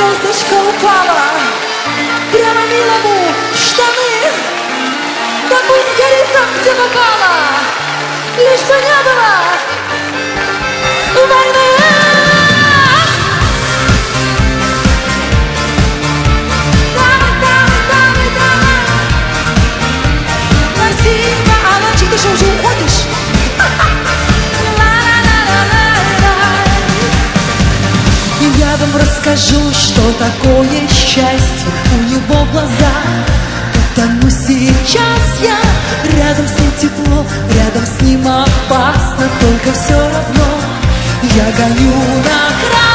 звездочка упала прямо милому в штаны. Да пусть горит там, где попало, лишь бы не было войны. Спасибо, а мальчик, ты что, уже уходишь? И я вам расскажу, что такое счастье у него в глазах. Потому сейчас я рядом с ним тепло, рядом с ним опасно, только все равно я гоню на край.